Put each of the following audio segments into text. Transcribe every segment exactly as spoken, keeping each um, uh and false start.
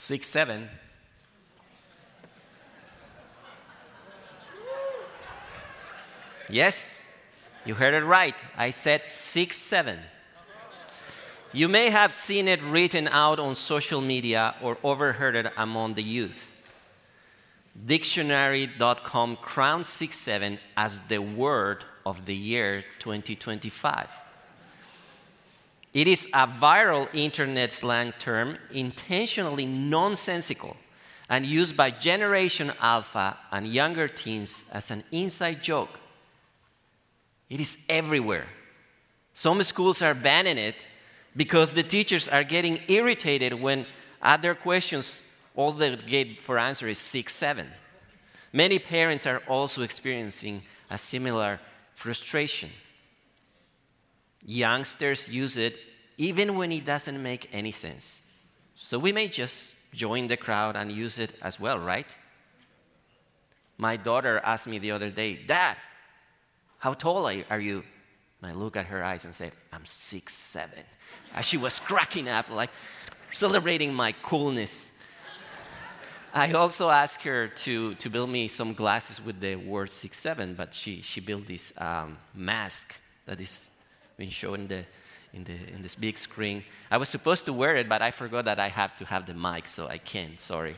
Six, seven. Yes, you heard it right. I said six, seven. You may have seen it written out on social media or overheard it among the youth. Dictionary dot com crowns six seven as the word of the year twenty twenty-five. It is a viral internet slang term, intentionally nonsensical, and used by Generation Alpha and younger teens as an inside joke. It is everywhere. Some schools are banning it because the teachers are getting irritated when at their questions, all they get for answer is six, seven. Many parents are also experiencing a similar frustration. Youngsters use it even when it doesn't make any sense. So we may just join the crowd and use it as well, right? My daughter asked me the other day, "Dad, how tall are you?" And I look at her eyes and say, "I'm six seven." As she was cracking up, like celebrating my coolness. I also asked her to, to build me some glasses with the word six seven, but she, she built this um, mask that is being shown in, the, in, the, in this big screen. I was supposed to wear it, but I forgot that I have to have the mic, so I can't, sorry.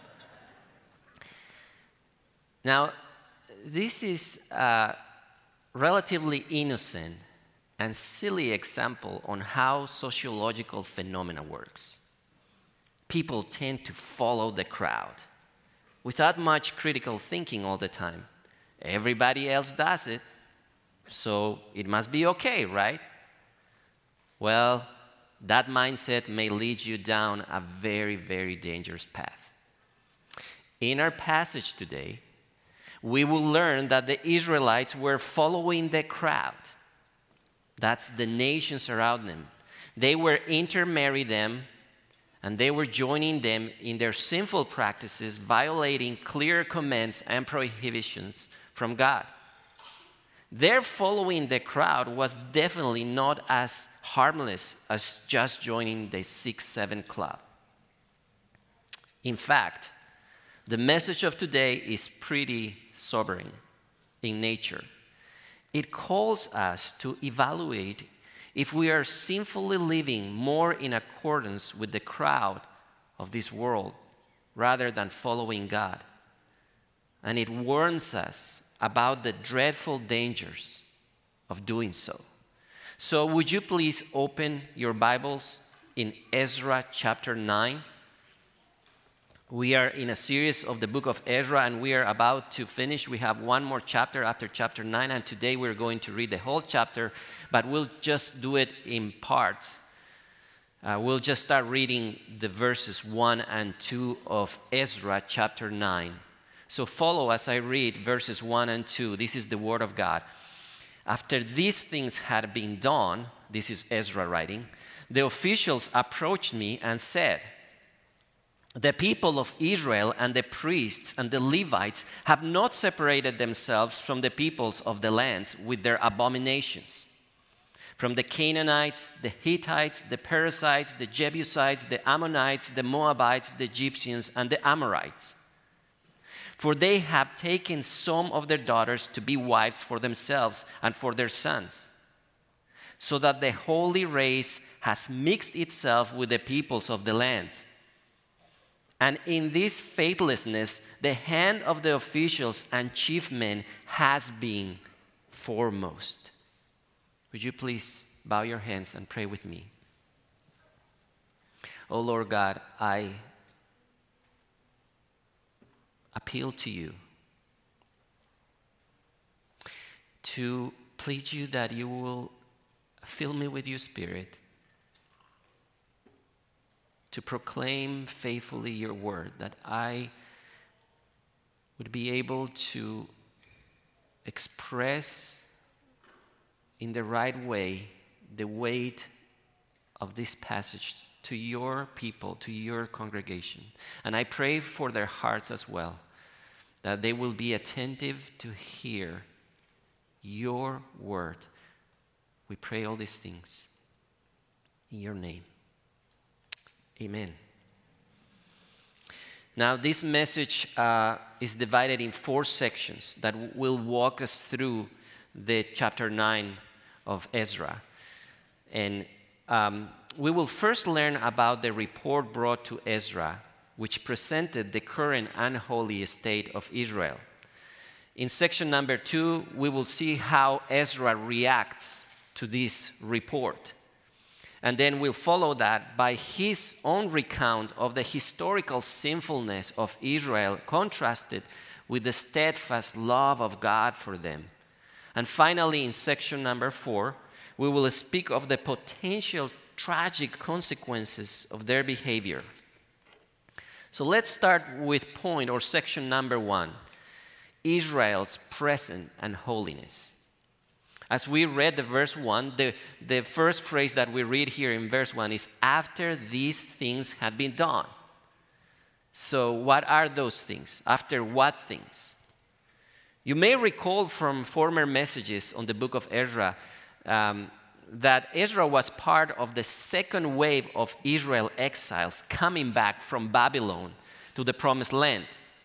Now, this is a relatively innocent and silly example on how sociological phenomena works. People tend to follow the crowd without much critical thinking all the time. Everybody else does it, so it must be okay, right? Well, that mindset may lead you down a very, very dangerous path. In our passage today, we will learn that the Israelites were following the crowd. That's the nations around them. They were intermarrying them, and they were joining them in their sinful practices, violating clear commands and prohibitions from God. Their following the crowd was definitely not as harmless as just joining the six seven club. In fact, the message of today is pretty sobering in nature. It calls us to evaluate if we are sinfully living more in accordance with the crowd of this world rather than following God. And it warns us about the dreadful dangers of doing so. So would you please open your Bibles in Ezra chapter nine? We are in a series of the book of Ezra, and we are about to finish. We have one more chapter after chapter nine, and today we're going to read the whole chapter, but we'll just do it in parts. Uh, we'll just start reading the verses one and two of Ezra chapter nine. So follow as I read verses one and two. This is the word of God. After these things had been done, this is Ezra writing, the officials approached me and said, "The people of Israel and the priests and the Levites have not separated themselves from the peoples of the lands with their abominations. From the Canaanites, the Hittites, the Perizzites, the Jebusites, the Ammonites, the Moabites, the Egyptians, and the Amorites. For they have taken some of their daughters to be wives for themselves and for their sons, so that the holy race has mixed itself with the peoples of the lands. And in this faithlessness, the hand of the officials and chief men has been foremost." Would you please bow your heads and pray with me? Oh Lord God, I appeal to you to plead you that you will fill me with your Spirit to proclaim faithfully your word, that I would be able to express in the right way the weight of this passage to your people, to your congregation. And I pray for their hearts as well, that they will be attentive to hear your word. We pray all these things in your name. Amen. Now, this message uh, is divided in four sections that w- will walk us through the chapter nine of Ezra. And um, we will first learn about the report brought to Ezra, which presented the current unholy state of Israel. In section number two, we will see how Ezra reacts to this report. And then we'll follow that by his own recount of the historical sinfulness of Israel contrasted with the steadfast love of God for them. And finally, in section number four, we will speak of the potential tragic consequences of their behavior. So let's start with point or section number one, Israel's present and holiness. As we read the verse one, the, the first phrase that we read here in verse one is, after these things had been done. So what are those things? After what things? You may recall from former messages on the book of Ezra um, that Ezra was part of the second wave of Israel exiles coming back from Babylon to the promised land.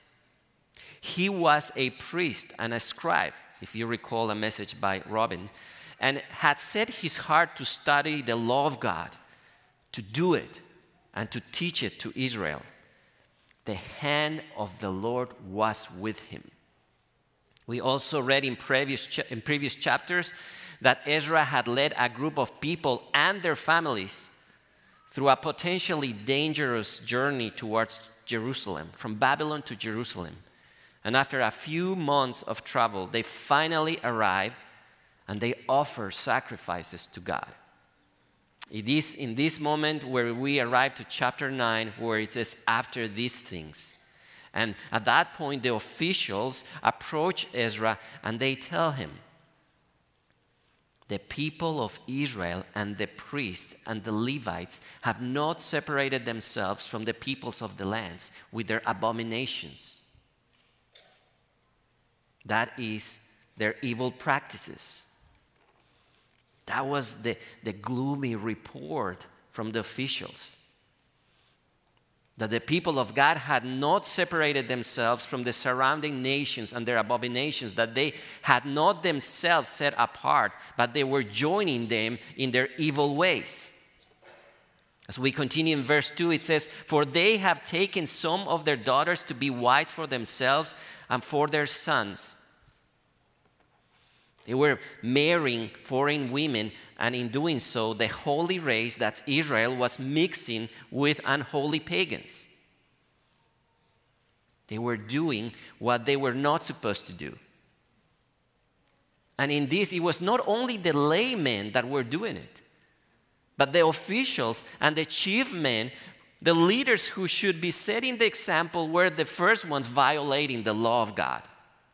He was a priest and a scribe, if you recall a message by Robin, and had set his heart to study the law of God, to do it, and to teach it to Israel. The hand of the Lord was with him. We also read in previous, cha- in previous chapters that Ezra had led a group of people and their families through a potentially dangerous journey towards Jerusalem, from Babylon to Jerusalem. And after a few months of travel, they finally arrive and they offer sacrifices to God. It is in this moment where we arrive to chapter nine, where it says, after these things. And at that point, the officials approach Ezra and they tell him, the people of Israel and the priests and the Levites have not separated themselves from the peoples of the lands with their abominations. That is their evil practices. That was the, the gloomy report from the officials. That the people of God had not separated themselves from the surrounding nations and their abominations, that they had not themselves set apart, but they were joining them in their evil ways. As we continue in verse two, it says, for they have taken some of their daughters to be wives for themselves and for their sons. They were marrying foreign women, and in doing so, the holy race, that's Israel, was mixing with unholy pagans. They were doing what they were not supposed to do. And in this, it was not only the laymen that were doing it, but the officials and the chief men, the leaders who should be setting the example, were the first ones violating the law of God.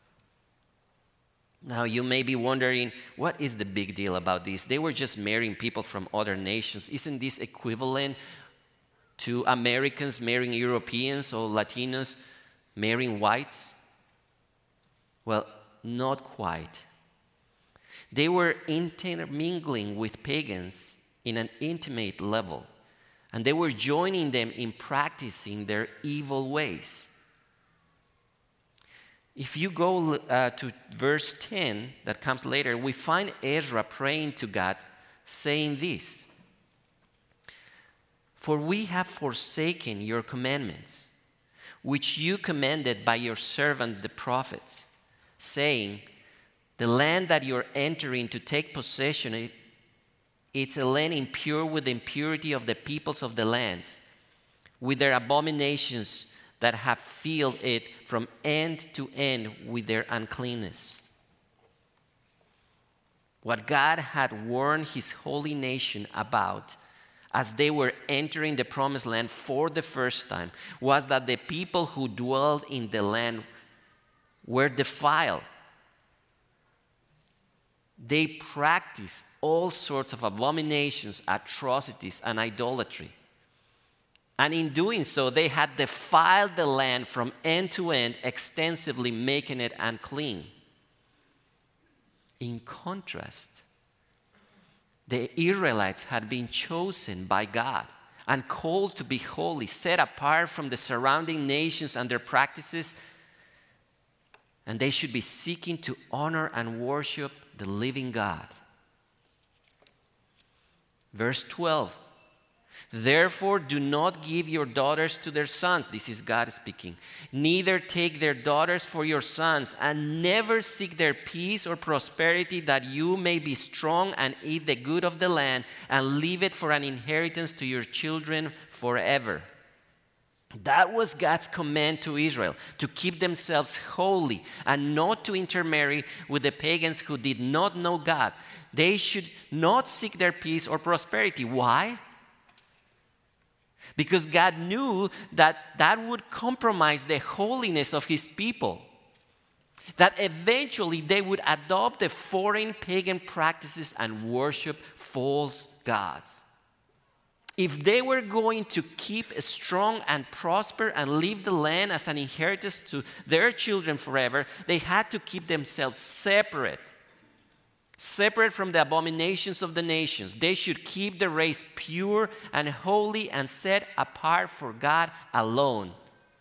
Now, you may be wondering, what is the big deal about this? They were just marrying people from other nations. Isn't this equivalent to Americans marrying Europeans or Latinos marrying whites? Well, not quite. They were intermingling with pagans in an intimate level, and they were joining them in practicing their evil ways. If you go uh, to verse ten, that comes later, we find Ezra praying to God, saying this, for we have forsaken your commandments, which you commanded by your servant the prophets, saying, the land that you're entering to take possession of, it's a land impure with the impurity of the peoples of the lands, with their abominations that have filled it from end to end with their uncleanness. What God had warned his holy nation about as they were entering the promised land for the first time was that the people who dwelled in the land were defiled. They practiced all sorts of abominations, atrocities, and idolatry. And in doing so, they had defiled the land from end to end, extensively making it unclean. In contrast, the Israelites had been chosen by God and called to be holy, set apart from the surrounding nations and their practices, and they should be seeking to honor and worship the living God. Verse twelve, therefore do not give your daughters to their sons. This is God speaking. Neither take their daughters for your sons, and never seek their peace or prosperity, that you may be strong and eat the good of the land and leave it for an inheritance to your children forever. That was God's command to Israel, to keep themselves holy and not to intermarry with the pagans who did not know God. They should not seek their peace or prosperity. Why? Because God knew that that would compromise the holiness of his people. That eventually they would adopt the foreign pagan practices and worship false gods. If they were going to keep strong and prosper and leave the land as an inheritance to their children forever, they had to keep themselves separate. Separate from the abominations of the nations. They should keep the race pure and holy and set apart for God alone.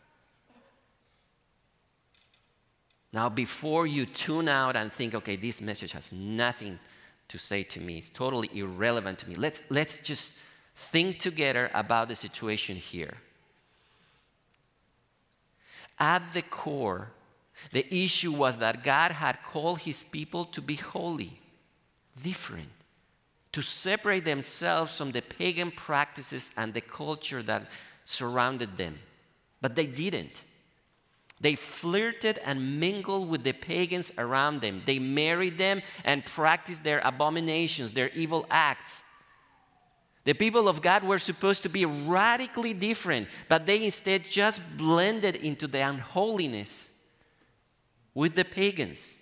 Now, before you tune out and think, okay, this message has nothing to say to me, it's totally irrelevant to me, let's, let's just think together about the situation here. At the core, the issue was that God had called his people to be holy, different, to separate themselves from the pagan practices and the culture that surrounded them. But they didn't. They flirted and mingled with the pagans around them. They married them and practiced their abominations, their evil acts. The people of God were supposed to be radically different, but they instead just blended into the unholiness with the pagans.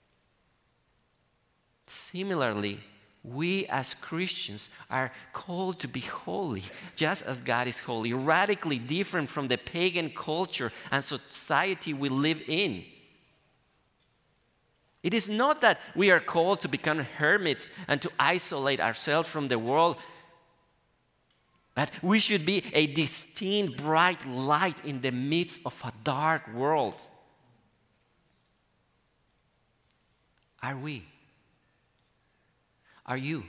Similarly, we as Christians are called to be holy, just as God is holy, radically different from the pagan culture and society we live in. It is not that we are called to become hermits and to isolate ourselves from the world, but we should be a distinct, bright light in the midst of a dark world. Are we? Are you?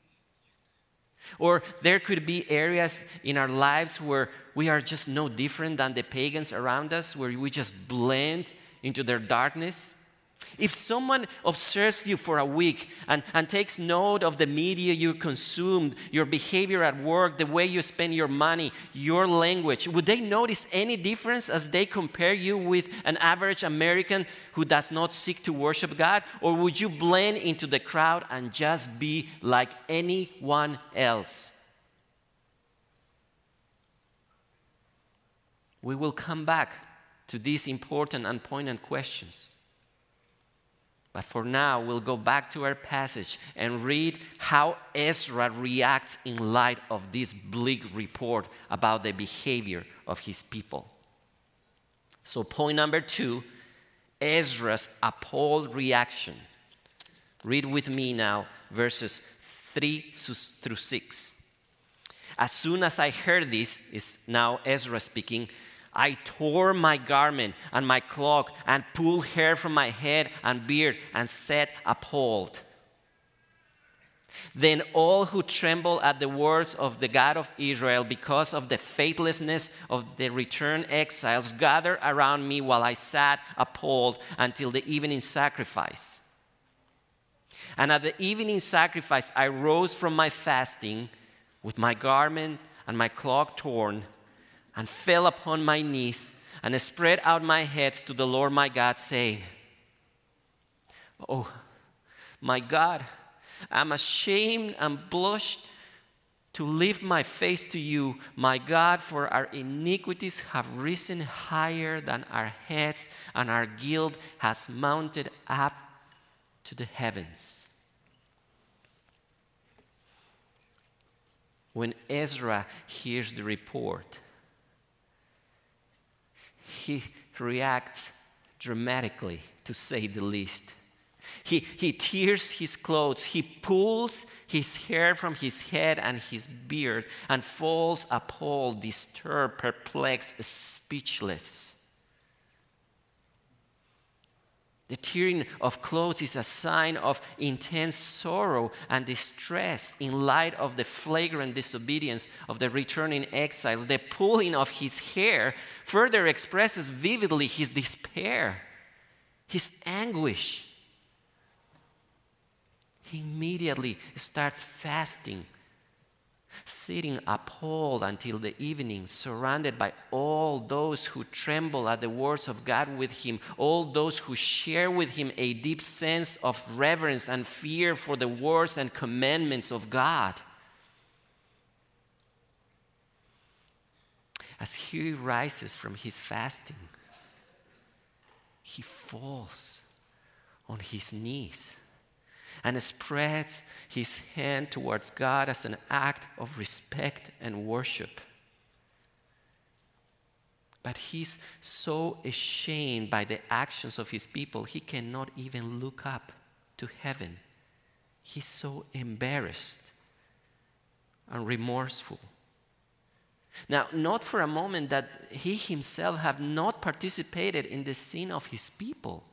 Or there could be areas in our lives where we are just no different than the pagans around us, where we just blend into their darkness. If someone observes you for a week and, and takes note of the media you consumed, your behavior at work, the way you spend your money, your language, would they notice any difference as they compare you with an average American who does not seek to worship God? Or would you blend into the crowd and just be like anyone else? We will come back to these important and poignant questions. But for now, we'll go back to our passage and read how Ezra reacts in light of this bleak report about the behavior of his people. So point number two, Ezra's appalled reaction. Read with me now verses three through six. As soon as I heard this, is now Ezra speaking, I tore my garment and my cloak and pulled hair from my head and beard and sat appalled. Then all who trembled at the words of the God of Israel because of the faithlessness of the returned exiles gathered around me while I sat appalled until the evening sacrifice. And at the evening sacrifice I rose from my fasting with my garment and my cloak torn, and fell upon my knees and spread out my hands to the Lord my God, saying, Oh, my God, I'm ashamed and blushed to lift my face to you, my God, for our iniquities have risen higher than our heads, and our guilt has mounted up to the heavens. When Ezra hears the report, he reacts dramatically, to say the least. He, he tears his clothes. He pulls his hair from his head and his beard and falls appalled, disturbed, perplexed, speechless. The tearing of clothes is a sign of intense sorrow and distress in light of the flagrant disobedience of the returning exiles. The pulling of his hair further expresses vividly his despair, his anguish. He immediately starts fasting, sitting appalled until the evening, surrounded by all those who tremble at the words of God with him, all those who share with him a deep sense of reverence and fear for the words and commandments of God. As he rises from his fasting, he falls on his knees and spreads his hand towards God as an act of respect and worship. But he's so ashamed by the actions of his people, he cannot even look up to heaven. He's so embarrassed and remorseful. Now, not for a moment that he himself have not participated in the sin of his people.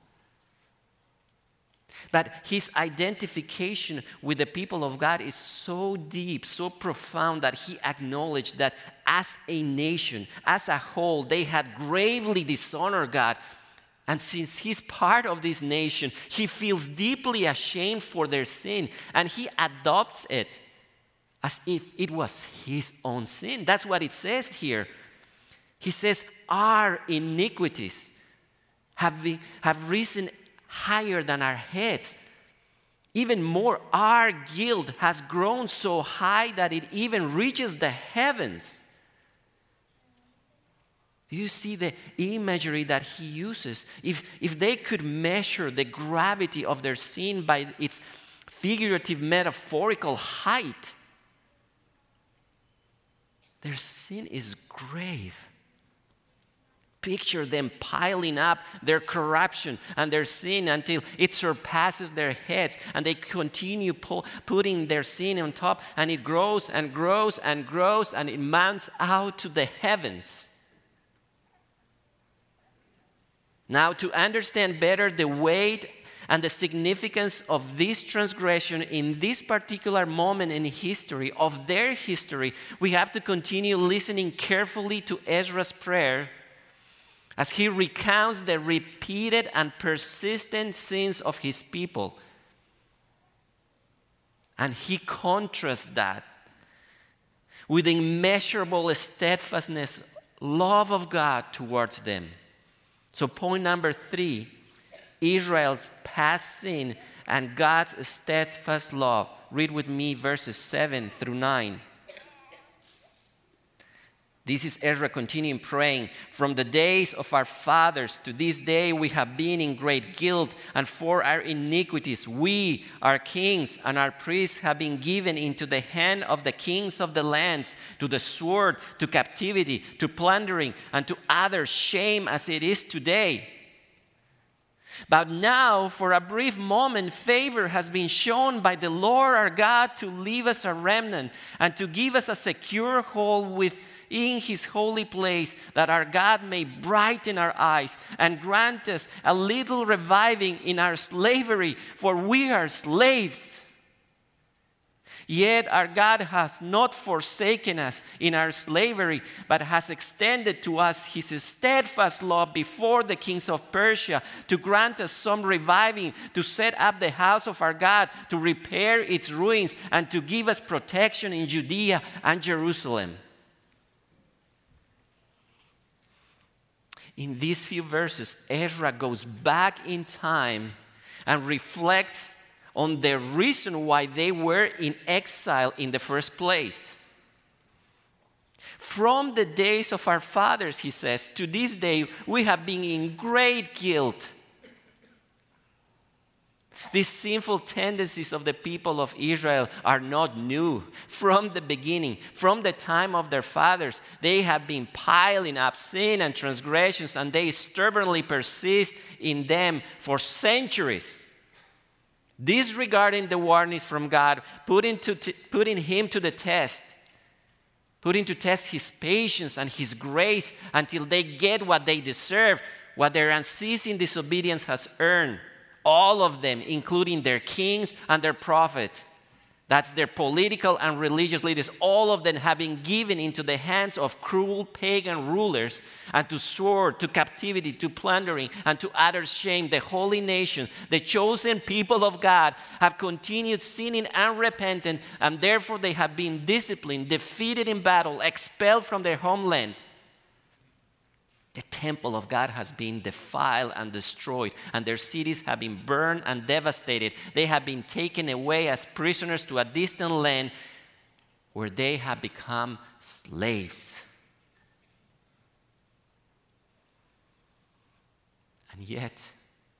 But his identification with the people of God is so deep, so profound, that he acknowledged that as a nation, as a whole, they had gravely dishonored God. And since he's part of this nation, he feels deeply ashamed for their sin, and he adopts it as if it was his own sin. That's what it says here. He says, our iniquities have, been, have risen higher than our heads. Even more, our guilt has grown so high that it even reaches the heavens. You see the imagery that he uses. If, if they could measure the gravity of their sin by its figurative, metaphorical height, their sin is grave. Picture them piling up their corruption and their sin until it surpasses their heads, and they continue pu- putting their sin on top, and it grows and grows and grows, and it mounts out to the heavens. Now, to understand better the weight and the significance of this transgression in this particular moment in history, of their history, we have to continue listening carefully to Ezra's prayer as he recounts the repeated and persistent sins of his people. And he contrasts that with the immeasurable steadfastness, love of God towards them. So point number three, Israel's past sin and God's steadfast love. Read with me verses seven through nine. This is Ezra continuing praying. From the days of our fathers to this day we have been in great guilt, and for our iniquities we, our kings, and our priests have been given into the hand of the kings of the lands, to the sword, to captivity, to plundering, and to other shame as it is today. But now, for a brief moment, favor has been shown by the Lord our God to leave us a remnant and to give us a secure hold within his holy place, that our God may brighten our eyes and grant us a little reviving in our slavery, for we are slaves. Yet our God has not forsaken us in our slavery, but has extended to us his steadfast love before the kings of Persia, to grant us some reviving, to set up the house of our God, to repair its ruins, and to give us protection in Judea and Jerusalem. In these few verses, Ezra goes back in time and reflects on the reason why they were in exile in the first place. From the days of our fathers, he says, to this day we have been in great guilt. These sinful tendencies of the people of Israel are not new. From the beginning, from the time of their fathers, they have been piling up sin and transgressions, and they stubbornly persist in them for centuries. disregarding the warnings from God, putting, to t- putting him to the test, putting to test his patience and his grace until they get what they deserve, what their unceasing disobedience has earned. All of them, including their kings and their prophets. That's their political and religious leaders. All of them have been given into the hands of cruel pagan rulers, and to sword, to captivity, to plundering, and to utter shame. The holy nation, the chosen people of God, have continued sinning unrepentant, and therefore they have been disciplined, defeated in battle, expelled from their homeland. The temple of God has been defiled and destroyed, and their cities have been burned and devastated. They have been taken away as prisoners to a distant land where they have become slaves. And yet,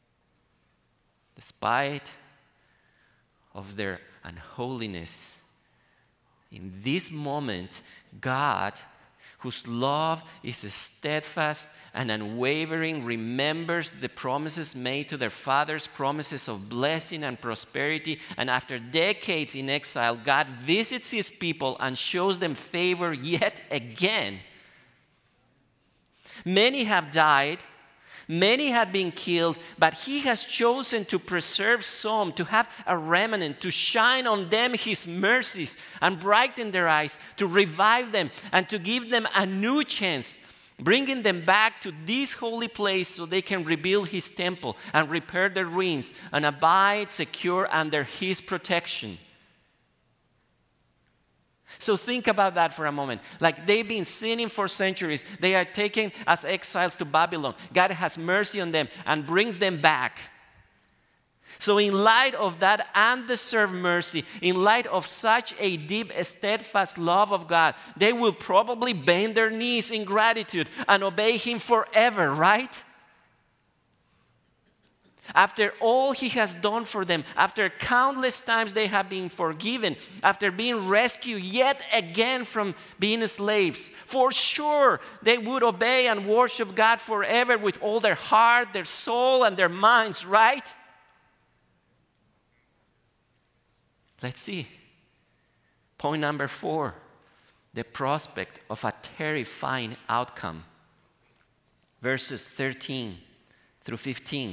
despite of their unholiness, in this moment, God, whose love is steadfast and unwavering, remembers the promises made to their fathers, promises of blessing and prosperity. And after decades in exile, God visits his people and shows them favor yet again. Many have died. Many had been killed, but he has chosen to preserve some, to have a remnant, to shine on them his mercies and brighten their eyes, to revive them and to give them a new chance, bringing them back to this holy place so they can rebuild his temple and repair their ruins and abide secure under his protection. So think about that for a moment. Like, they've been sinning for centuries. They are taken as exiles to Babylon. God has mercy on them and brings them back. So in light of that undeserved mercy, in light of such a deep, steadfast love of God, they will probably bend their knees in gratitude and obey him forever, right? After all he has done for them, after countless times they have been forgiven, after being rescued yet again from being slaves, for sure they would obey and worship God forever with all their heart, their soul, and their minds, right? Let's see. Point number four, the prospect of a terrifying outcome. Verses thirteen through fifteen.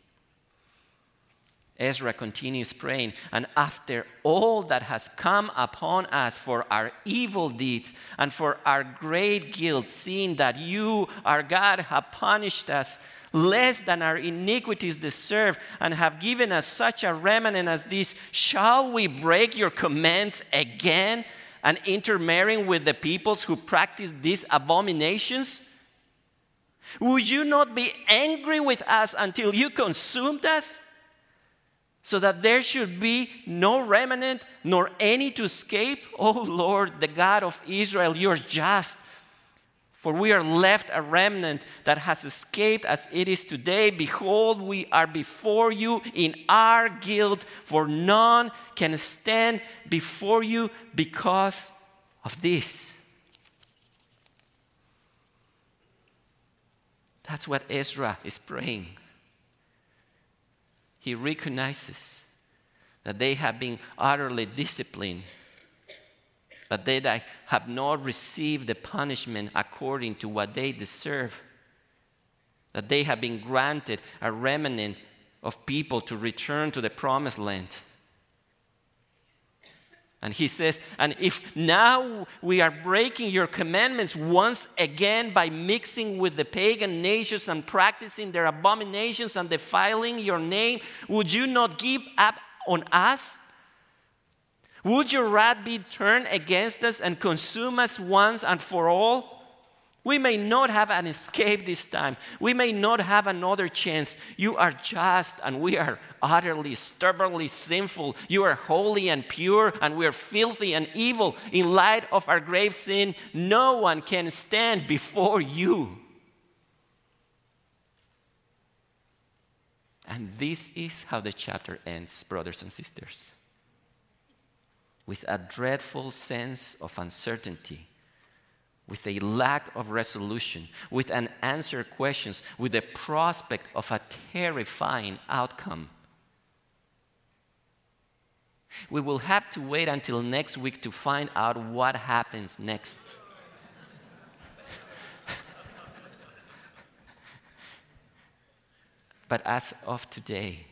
Ezra continues praying, and after all that has come upon us for our evil deeds and for our great guilt, seeing that you, our God, have punished us less than our iniquities deserve and have given us such a remnant as this, shall we break your commands again and intermarrying with the peoples who practice these abominations? Would you not be angry with us until you consumed us? So that there should be no remnant, nor any to escape? O Lord, the God of Israel, you are just. For we are left a remnant that has escaped as it is today. Behold, we are before you in our guilt, for none can stand before you because of this. That's what Ezra is praying. He recognizes that they have been utterly disciplined, but they that have not received the punishment according to what they deserve, that they have been granted a remnant of people to return to the promised land. And he says, and if now we are breaking your commandments once again by mixing with the pagan nations and practicing their abominations and defiling your name, would you not give up on us? Would your wrath be turned against us and consume us once and for all? We may not have an escape this time. We may not have another chance. You are just and we are utterly, stubbornly sinful. You are holy and pure and we are filthy and evil. In light of our grave sin, no one can stand before you. And this is how the chapter ends, brothers and sisters. With a dreadful sense of uncertainty, with a lack of resolution, with unanswered questions, with the prospect of a terrifying outcome. We will have to wait until next week to find out what happens next. But as of today,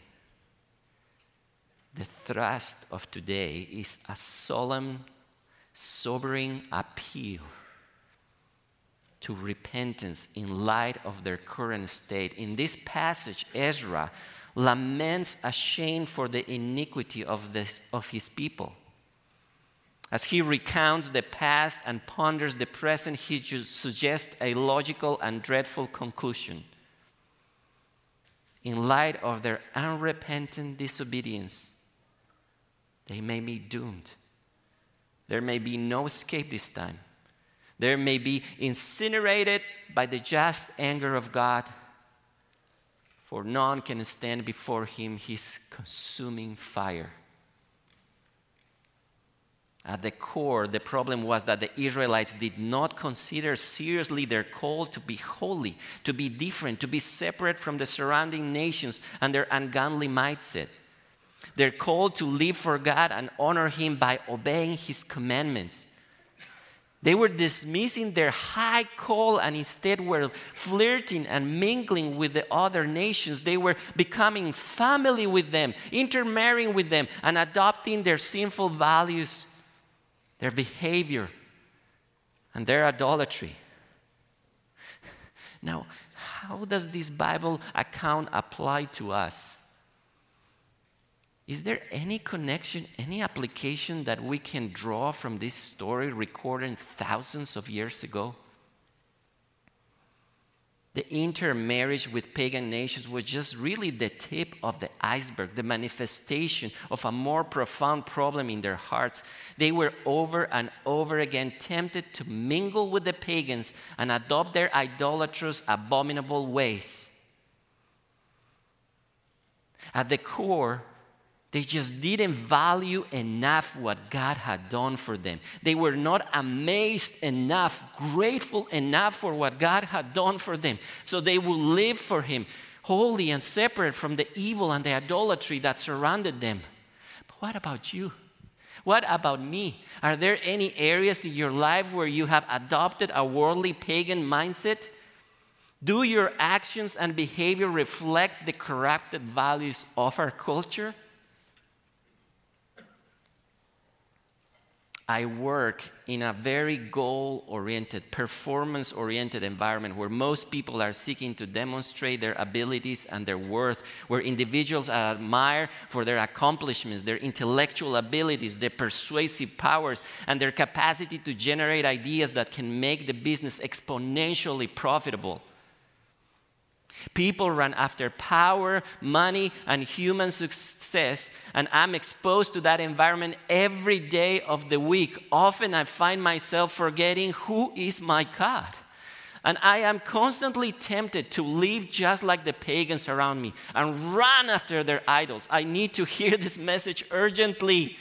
the thrust of today is a solemn, sobering appeal to repentance in light of their current state. In this passage, Ezra laments a shame for the iniquity of, this, of his people. As he recounts the past and ponders the present, he suggests a logical and dreadful conclusion. In light of their unrepentant disobedience, they may be doomed. There may be no escape this time. There may be incinerated by the just anger of God, for none can stand before him, his consuming fire. At the core, the problem was that the Israelites did not consider seriously their call to be holy, to be different, to be separate from the surrounding nations and their ungodly mindset. Their call to live for God and honor him by obeying his commandments. They were dismissing their high call and instead were flirting and mingling with the other nations. They were becoming family with them, intermarrying with them, and adopting their sinful values, their behavior, and their idolatry. Now, how does this Bible account apply to us? Is there any connection, any application that we can draw from this story recorded thousands of years ago? The intermarriage with pagan nations was just really the tip of the iceberg, the manifestation of a more profound problem in their hearts. They were over and over again tempted to mingle with the pagans and adopt their idolatrous, abominable ways. At the core, they just didn't value enough what God had done for them. They were not amazed enough, grateful enough for what God had done for them. So they would live for him, holy and separate from the evil and the idolatry that surrounded them. But what about you? What about me? Are there any areas in your life where you have adopted a worldly pagan mindset? Do your actions and behavior reflect the corrupted values of our culture? I work in a very goal-oriented, performance-oriented environment where most people are seeking to demonstrate their abilities and their worth, where individuals are admired for their accomplishments, their intellectual abilities, their persuasive powers, and their capacity to generate ideas that can make the business exponentially profitable. People run after power, money, and human success, and I'm exposed to that environment every day of the week. Often I find myself forgetting who is my God. And I am constantly tempted to live just like the pagans around me and run after their idols. I need to hear this message urgently.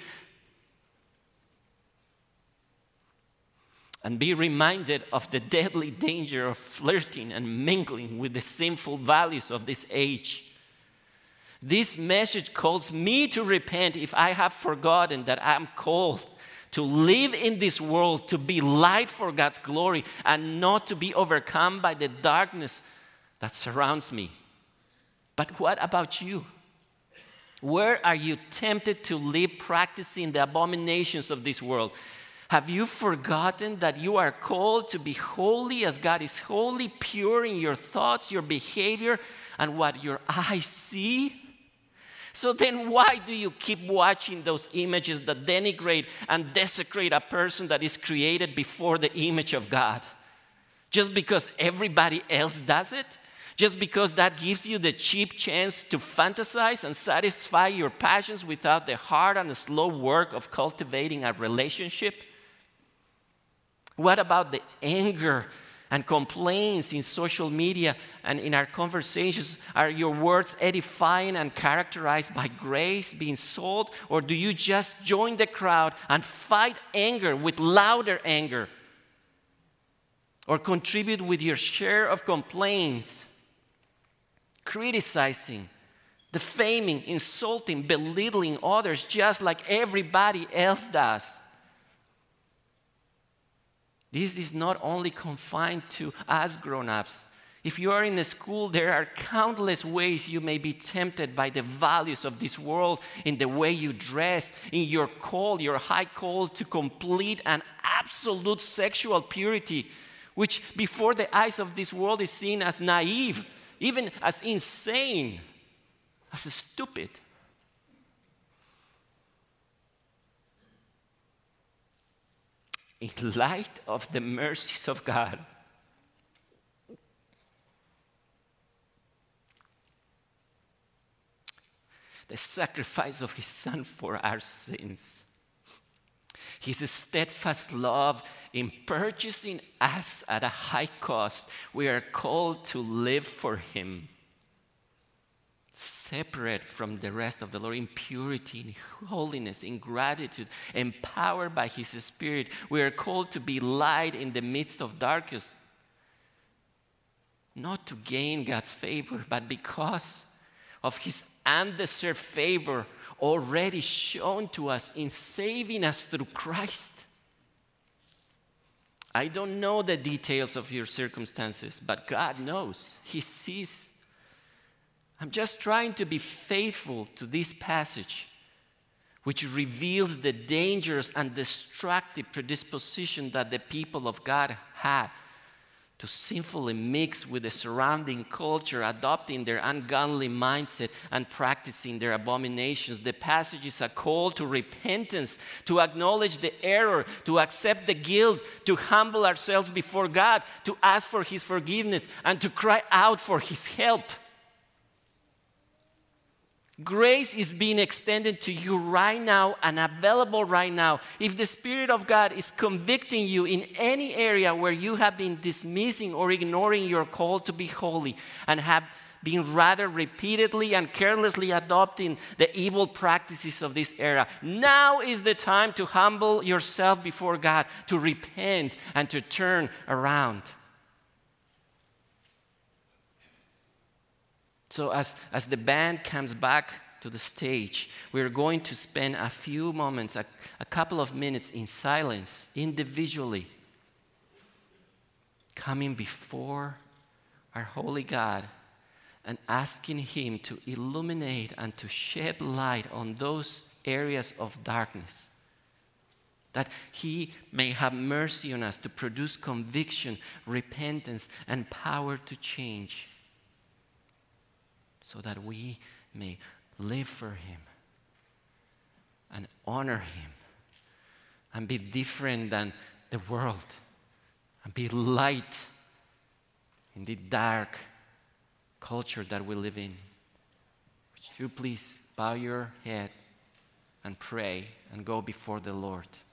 And be reminded of the deadly danger of flirting and mingling with the sinful values of this age. This message calls me to repent if I have forgotten that I am called to live in this world, to be light for God's glory, and not to be overcome by the darkness that surrounds me. But what about you? Where are you tempted to live practicing the abominations of this world? Have you forgotten that you are called to be holy as God is holy, pure in your thoughts, your behavior, and what your eyes see? So then why do you keep watching those images that denigrate and desecrate a person that is created before the image of God? Just because everybody else does it? Just because that gives you the cheap chance to fantasize and satisfy your passions without the hard and slow work of cultivating a relationship? What about the anger and complaints in social media and in our conversations? Are your words edifying and characterized by grace, being sold? Or do you just join the crowd and fight anger with louder anger? Or contribute with your share of complaints, criticizing, defaming, insulting, belittling others just like everybody else does. This is not only confined to us grown-ups. If you are in a school, there are countless ways you may be tempted by the values of this world in the way you dress, in your call, your high call to complete and absolute sexual purity, which before the eyes of this world is seen as naive, even as insane, as stupid. In light of the mercies of God, the sacrifice of his Son for our sins, his steadfast love in purchasing us at a high cost, we are called to live for him, separate from the rest of the Lord, in purity, in holiness, in gratitude, empowered by his Spirit. We are called to be light in the midst of darkness, not to gain God's favor, but because of his undeserved favor already shown to us in saving us through Christ. I don't know the details of your circumstances, but God knows. He sees. I'm just trying to be faithful to this passage, which reveals the dangerous and destructive predisposition that the people of God had to sinfully mix with the surrounding culture, adopting their ungodly mindset and practicing their abominations. The passage is a call to repentance, to acknowledge the error, to accept the guilt, to humble ourselves before God, to ask for his forgiveness, and to cry out for his help. Grace is being extended to you right now and available right now. If the Spirit of God is convicting you in any area where you have been dismissing or ignoring your call to be holy and have been rather repeatedly and carelessly adopting the evil practices of this era, now is the time to humble yourself before God, to repent and to turn around. So as, as the band comes back to the stage, we're going to spend a few moments, a, a couple of minutes in silence, individually, coming before our holy God and asking him to illuminate and to shed light on those areas of darkness, that he may have mercy on us to produce conviction, repentance, and power to change, so that we may live for him and honor him and be different than the world and be light in the dark culture that we live in. Would you please bow your head and pray and go before the Lord?